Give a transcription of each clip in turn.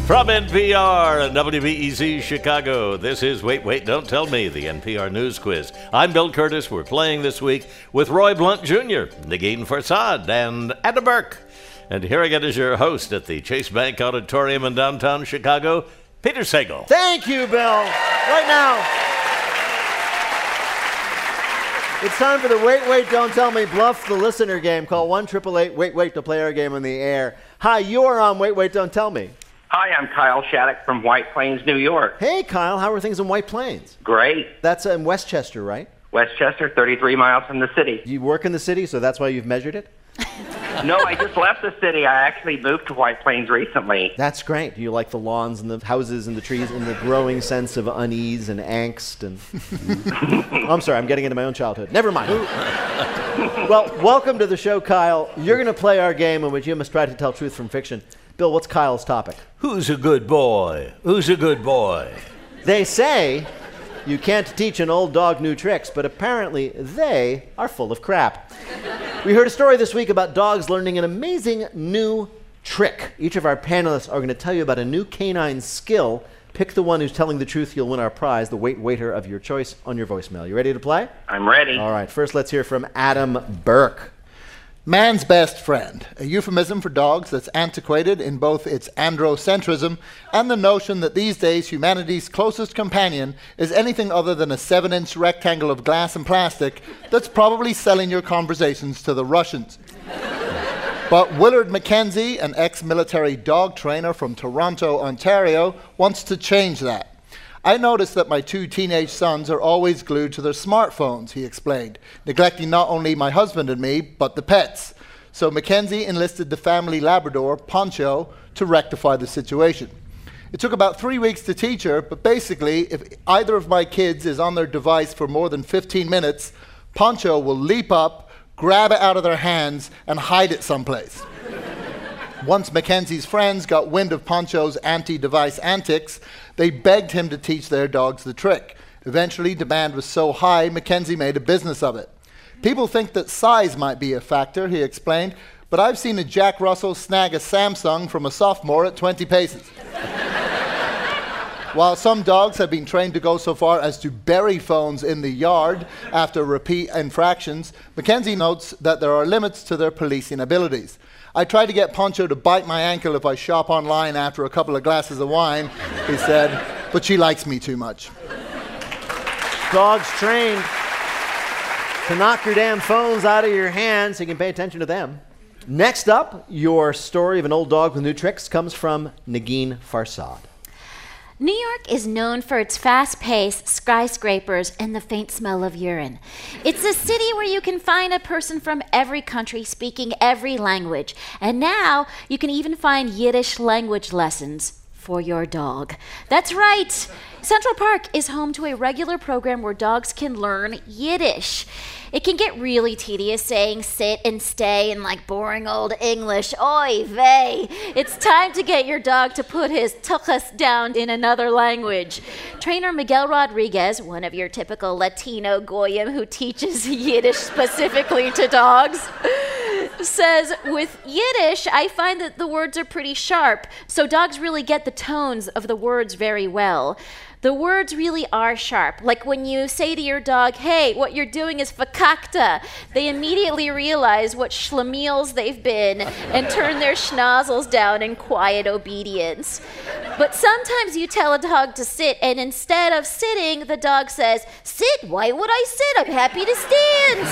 From NPR and WBEZ Chicago, this is Wait, Don't Tell Me, the NPR News Quiz. I'm Bill Curtis. We're playing this week with Roy Blunt Jr., Negin Farsad, and Anna Burke. And here again is your host at the Chase Bank Auditorium in downtown Chicago, Peter Sagal. Thank you, Bill. Right now, it's time for the Wait, Don't Tell Me Bluff the Listener game. Call 1-888-WAIT to play our game on the air. Hi, you're on Wait, Don't Tell Me. Hi, I'm Kyle Shattuck from White Plains, New York. Hey, Kyle, how are things in White Plains? Great. That's in Westchester, right? Westchester, 33 miles from the city. You work in the city, so that's why you've measured it? No, I just left the city. I actually moved to White Plains recently. That's great. You like the lawns and the houses and the trees and the growing sense of unease and angst and... I'm sorry, I'm getting into my own childhood. Never mind. Well, welcome to the show, Kyle. You're going to play our game in which you must try to tell truth from fiction. Bill, what's Kyle's topic? Who's a good boy? Who's a good boy? They say you can't teach an old dog new tricks, but apparently they are full of crap. We heard a story this week about dogs learning an amazing new trick. Each of our panelists are going to tell you about a new canine skill. Pick the one who's telling the truth. You'll win our prize, the waiter of your choice, on your voicemail. You ready to play? I'm ready. All right, first let's hear from Adam Burke. Man's best friend, a euphemism for dogs that's antiquated in both its androcentrism and the notion that these days humanity's closest companion is anything other than a 7-inch rectangle of glass and plastic that's probably selling your conversations to the Russians. But Willard McKenzie, an ex-military dog trainer from Toronto, Ontario, wants to change that. I noticed that my 2 teenage sons are always glued to their smartphones, he explained, neglecting not only my husband and me, but the pets. So Mackenzie enlisted the family Labrador, Poncho, to rectify the situation. It took about 3 weeks to teach her, but basically, if either of my kids is on their device for more than 15 minutes, Poncho will leap up, grab it out of their hands, and hide it someplace. Once Mackenzie's friends got wind of Poncho's anti-device antics, they begged him to teach their dogs the trick. Eventually, demand was so high, Mackenzie made a business of it. People think that size might be a factor, he explained, but I've seen a Jack Russell snag a Samsung from a sophomore at 20 paces. While some dogs have been trained to go so far as to bury phones in the yard after repeat infractions, Mackenzie notes that there are limits to their policing abilities. I try to get Poncho to bite my ankle if I shop online after a couple of glasses of wine, he said, but she likes me too much. Dogs trained to knock your damn phones out of your hands so you can pay attention to them. Next up, your story of an old dog with new tricks comes from Negin Farsad. New York is known for its fast-paced skyscrapers and the faint smell of urine. It's a city where you can find a person from every country speaking every language. And now you can even find Yiddish language lessons for your dog. That's right. Central Park is home to a regular program where dogs can learn Yiddish. It can get really tedious saying sit and stay in like boring old English. Oy vey. It's time to get your dog to put his tuchus down in another language. Trainer Miguel Rodriguez, one of your typical Latino goyim who teaches Yiddish specifically to dogs, says, with Yiddish, I find that the words are pretty sharp, so dogs really get the tones of the words very well. The words really are sharp. Like when you say to your dog, hey, what you're doing is fakakta, they immediately realize what schlemiels they've been and turn their schnozzles down in quiet obedience. But sometimes you tell a dog to sit, and instead of sitting, the dog says, sit, why would I sit? I'm happy to stand.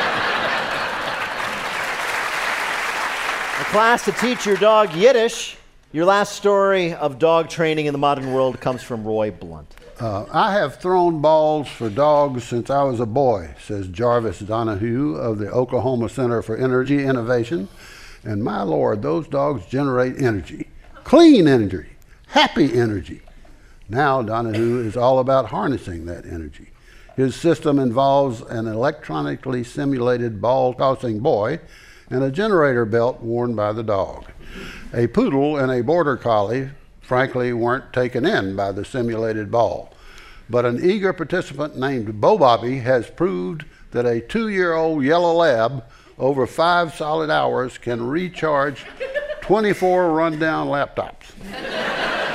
A class to teach your dog Yiddish. Your last story of dog training in the modern world comes from Roy Blunt. I have thrown balls for dogs since I was a boy, says Jarvis Donahue of the Oklahoma Center for Energy Innovation. And my Lord, those dogs generate energy. Clean energy. Happy energy. Now Donahue is all about harnessing that energy. His system involves an electronically simulated ball-tossing boy and a generator belt worn by the dog. A poodle and a border collie, frankly, weren't taken in by the simulated ball. But an eager participant named Bo Bobby has proved that a 2-year-old yellow lab over 5 solid hours can recharge 24 rundown laptops.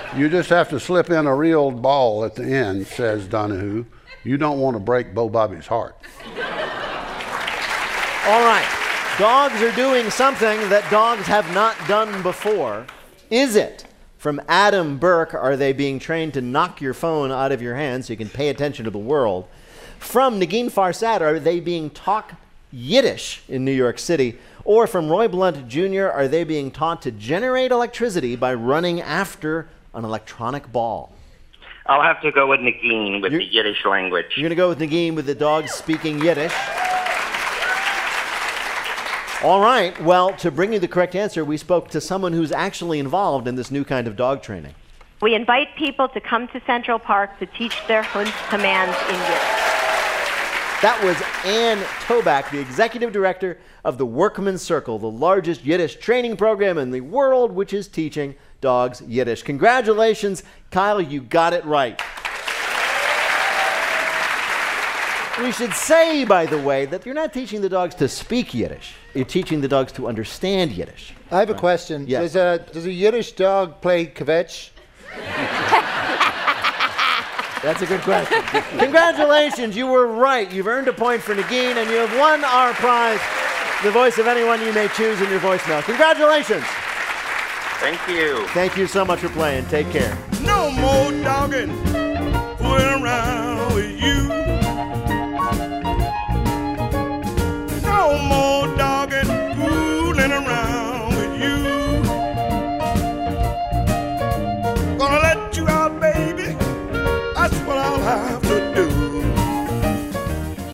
You just have to slip in a real ball at the end, says Donahue. You don't want to break Bo Bobby's heart. All right. Dogs are doing something that dogs have not done before. Is it? From Adam Burke, are they being trained to knock your phone out of your hand so you can pay attention to the world? From Negin Farsad, are they being taught Yiddish in New York City? Or from Roy Blunt Jr., are they being taught to generate electricity by running after an electronic ball? I'll have to go with Negin with the Yiddish language. You're going to go with Negin with the dogs speaking Yiddish. All right. Well, to bring you the correct answer, we spoke to someone who's actually involved in this new kind of dog training. We invite people to come to Central Park to teach their Hund commands in Yiddish. That was Ann Toback, the executive director of the Workman's Circle, the largest Yiddish training program in the world, which is teaching dogs Yiddish. Congratulations, Kyle, you got it right. We should say, by the way, that you're not teaching the dogs to speak Yiddish. You're teaching the dogs to understand Yiddish. I have a question. Yes. Does a Yiddish dog play kvetch? That's a good question. Congratulations, you were right. You've earned a point for Negin, and you have won our prize, the voice of anyone you may choose in your voicemail. Congratulations. Thank you. Thank you so much for playing. Take care. No more dogging, fooling around.